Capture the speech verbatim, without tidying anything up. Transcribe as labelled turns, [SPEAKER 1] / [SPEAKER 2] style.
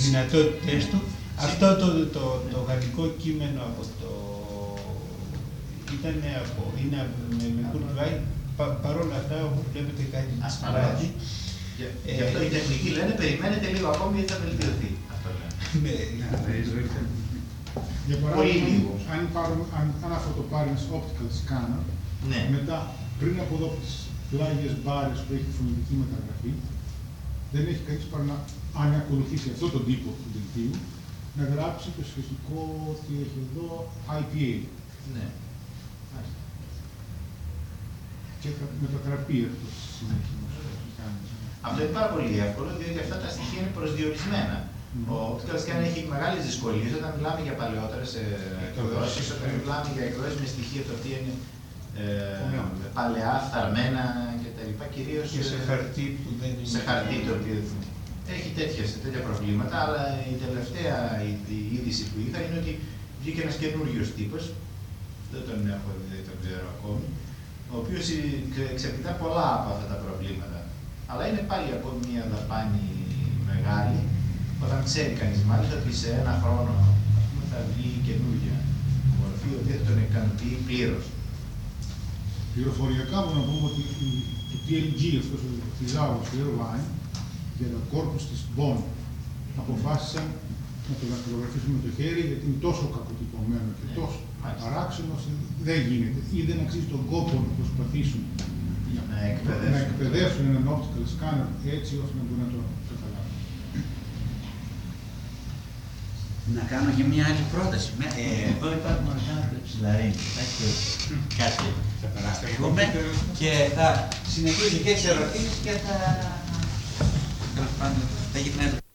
[SPEAKER 1] δυνατότητες του. Αυτό το, το, το γαλλικό κείμενο από το... ήταν από... είναι με, με Κουρτουάι, πα, παρόλα αυτά όπου βλέπετε κάτι
[SPEAKER 2] ασφαλώς. Ε, Γι' αυτό οι τεχνικοί λένε περιμένετε λίγο ακόμη γιατί θα βελτιωθεί. Αυτό λένε.
[SPEAKER 1] Ναι,
[SPEAKER 3] για παράδειγμα, αν, πάρουμε, αν, αν αυτό το πάρει ένας optical scanner,
[SPEAKER 2] ναι.
[SPEAKER 3] μετά πριν από εδώ τις πλάγιες μπάρες που έχει φωνητική μεταγραφή, δεν έχει κανείς παρά να, αν ακολουθήσει αυτόν τον τύπο του δελτίου, να γράψει το σχετικό ότι έχει εδώ άι πι έι.
[SPEAKER 2] Ναι.
[SPEAKER 3] Και θα μετατραπεί αυτό στη συνέχεια.
[SPEAKER 2] Αυτό είναι πάρα πολύ εύκολο, διότι αυτά τα στοιχεία είναι προσδιορισμένα. Mm. Ο optical scanner έχει μεγάλες δυσκολίες όταν μιλάμε για παλαιότερες εκδόσεις, όταν μιλάμε για εκδόσεις με στοιχεία τα οποία είναι ε, παλαιά, φθαρμένα κτλ. Κυρίως
[SPEAKER 1] και σε χαρτί που δεν είναι.
[SPEAKER 2] Σε χαρτί το οποίο έχει τέτοιες, τέτοια προβλήματα, αλλά η τελευταία η είδηση που είχα είναι ότι βγήκε ένας καινούριος τύπος, δεν τον έχω δει, δεν τον ξέρω ακόμη, ο οποίος εξαρτητά πολλά από αυτά τα προβλήματα. Αλλά είναι πάλι ακόμη μια δαπάνη μεγάλη, όταν ξέρει κανείς μάλιστα ότι σε ένα χρόνο πούμε, θα βγει καινούργια μορφή, η οποία θα τον ικανοποιεί πλήρως.
[SPEAKER 3] Πληροφοριακά μπορούμε να πούμε ότι το τι ελ τζι, αυτός ο θηζάουρος του Irvine, για το κόρπους της Bond, αποφάσισαν να το δακτυλογραφήσουν με το χέρι, γιατί είναι τόσο κακοτυπωμένο και τόσο παράξενο, δεν γίνεται ή δεν αξίζει τον κόπο να προσπαθήσουν
[SPEAKER 2] να
[SPEAKER 3] εκπαιδεύσουν, να εκπαιδεύσουν έναν optical scanner έτσι ώστε να μπορούν να το καταλάβουν.
[SPEAKER 4] Να κάνω και μια άλλη πρόταση. Ε, εδώ υπάρχουν ορισμένα ψηλαρίνια. Κάτι θα περάσουμε και θα συνεχίσει και τις ερωτήσεις και θα... θα γυρνάει.